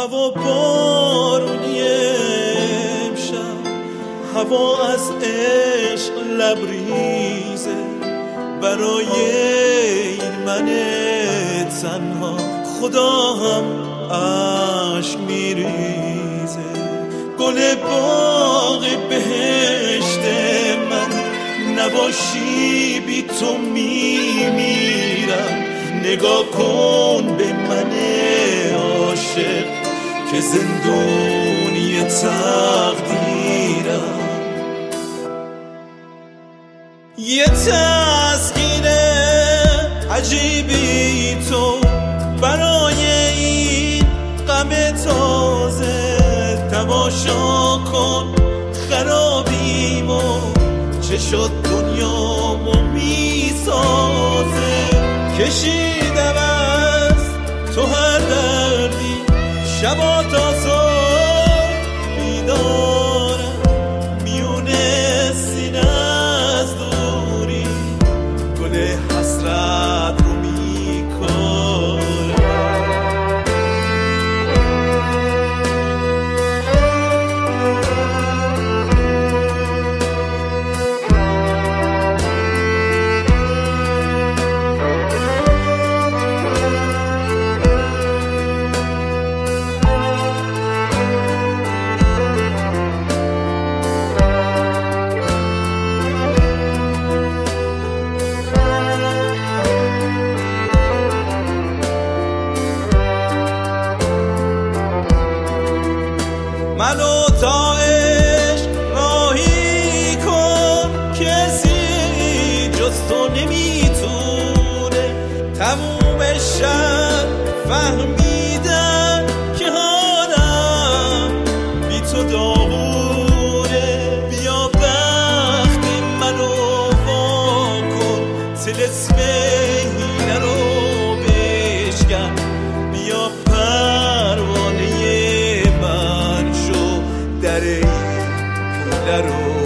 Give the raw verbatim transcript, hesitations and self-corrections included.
هوا بارونی امشب، هوا از عشق لبریزه، برای این من تنها خدا هم عشق میریزه. گل باغ بهشت من، نباشی بی تو میمیرم. نگاه کن به من عاشق که زندونی تقدیرم. یه تسکین عجیبی تو برای این غم تازه. تماشا کن خرابیمو، چه شد دنیامو میسازه. کشیدم از تو هر دردی، شبا تا صبح بیدارم. میونه سینه از دوری، گل حسرت رو میکارم. منو تا عشق راهی کن، کسی جز تو نمیتونه. تموم شب فهمیدم که حالم بی تو داغونه. بیا بخت منو وا کن، طلسم هیله رو بشکن. بیا پروانه در این رو